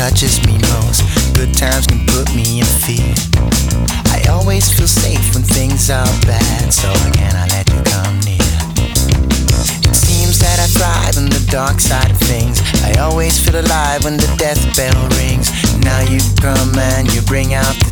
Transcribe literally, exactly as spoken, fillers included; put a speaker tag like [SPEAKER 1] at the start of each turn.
[SPEAKER 1] touches me most. Good times can put me in fear. I always feel safe when things are bad, so again I let you come near. It seems that I thrive on the dark side of things. I always feel alive when the death bell rings. Now you come and you bring out